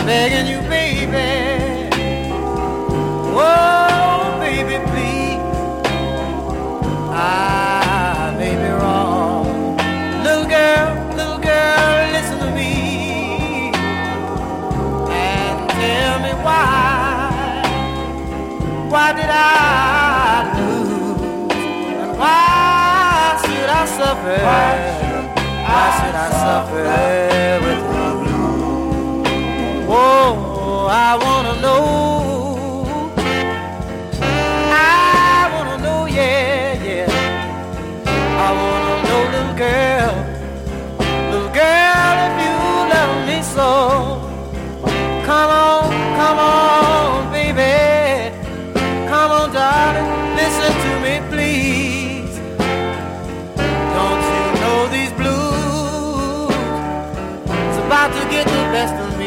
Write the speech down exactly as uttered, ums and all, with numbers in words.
begging you, baby. Oh, baby, please. I may be wrong. Little girl, little girl, listen to me and tell me why. Why did I lose? And why should I suffer? Why should I suffer with the blues? Oh, I wanna know. I wanna know, yeah, yeah. I wanna know, little girl, little girl, if you love me so, come on, come on, baby, come on, darling, listen to me, please. Don't you know these blues is about to get the best of me?